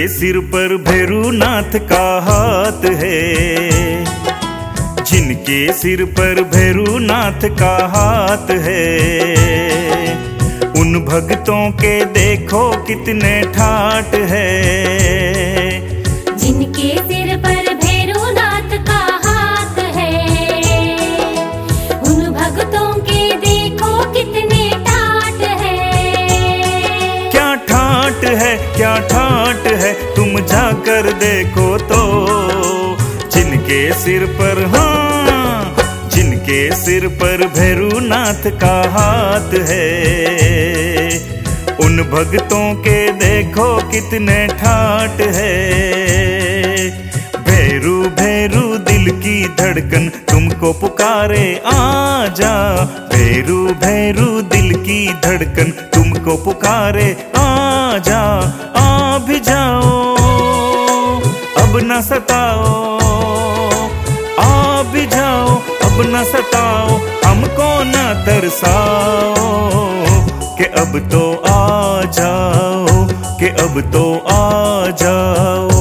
सिर पर भैरूनाथ का हाथ है, जिनके सिर पर भैरूनाथ का हाथ है, उन भक्तों के देखो कितने ठाठ है। जिनके सिर पर भैरूनाथ का हाथ है, उन भक्तों के देखो कितने ठाठ है। क्या ठाठ है, क्या ठाठ है, तुम जाकर देखो तो। जिनके सिर पर, हाँ, जिनके सिर पर भैरूनाथ का हाथ है, उन भक्तों के देखो कितने ठाठ है। भैरू भैरू दिल की धड़कन तुमको पुकारे आजा, भैरू भैरू दिल की धड़कन तुमको पुकारे आजा। आ भी जाओ अब न सताओ, आ भी जाओ अब न सताओ, हमको न तरसाओ, कि अब तो आ जाओ, कि अब तो आ जाओ।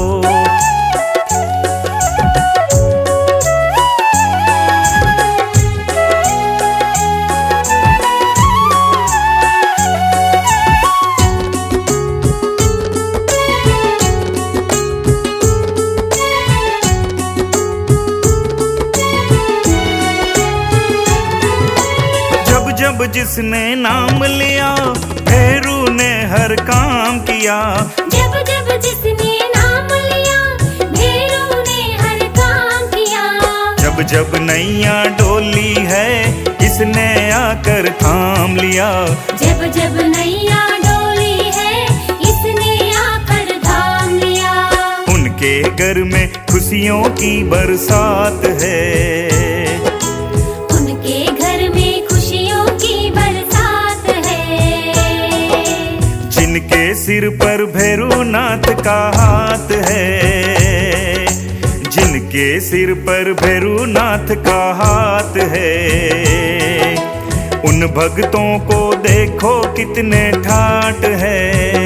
जब जिसने नाम लिया भैरू ने हर काम किया, जब जब जिसने नाम लिया भैरू ने हर काम किया। जब जब नैया डोली है इसने आकर थाम लिया, जब जब नैया डोली है इसने आकर थाम लिया। उनके घर में खुशियों की बरसात है, उनके घर में खुशियों की बरसात है। जिनके सिर पर भैरूनाथ का हाथ है, जिनके सिर पर भैरूनाथ का हाथ है, उन भक्तों को देखो कितने ठाठ है।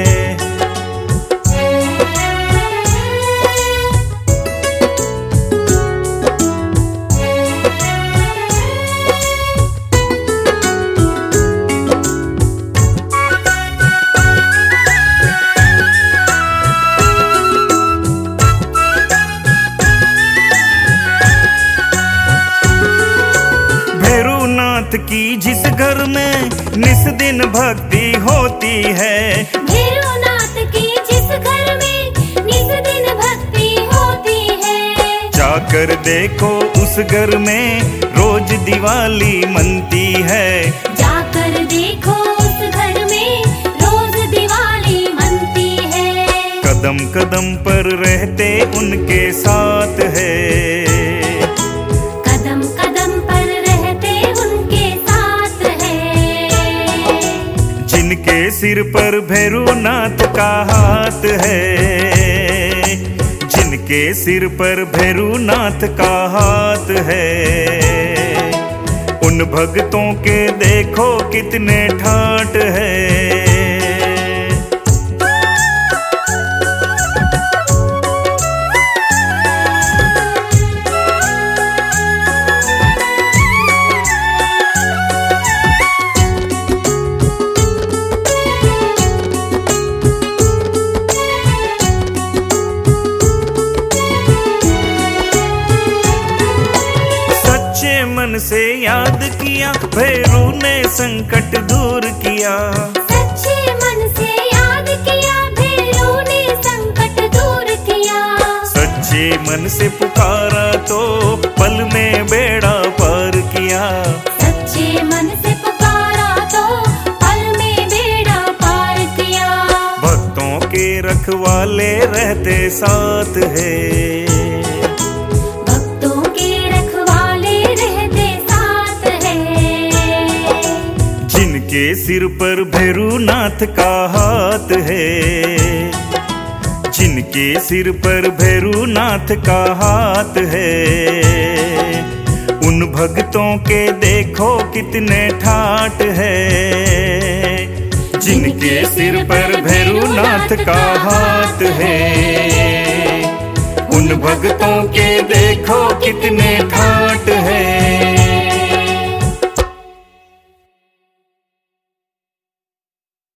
की जिस घर में निस दिन भक्ति होती है, भैरूनाथ की जिस घर में निस दिन भक्ति होती है। जाकर देखो उस घर में रोज दिवाली मनती है, जाकर देखो उस घर में रोज दिवाली मनती है। कदम कदम पर रहते उनके साथ है, कदम कदम पर रहते उनके साथ है। जिनके सिर पर भैरूनाथ का हाथ है, जिनके सिर पर भैरूनाथ का हाथ है, उन भक्तों के देखो कितने ठाठ है। मन से याद किया भैरू ने संकट दूर किया, सच्चे मन से याद किया भैरू ने संकट दूर किया। सच्चे मन से पुकारा तो पल में बेड़ा पार किया, सच्चे मन से पुकारा तो पल में बेड़ा पार किया। भक्तों के रखवाले रहते साथ है, जिनके सिर पर भैरूनाथ का हाथ है, जिनके सिर पर भैरूनाथ का हाथ है, उन भक्तों के देखो कितने ठाठ है। जिनके सिर पर भैरवनाथ का हाथ है। उन भक्तों के देखो कितने ठाट है।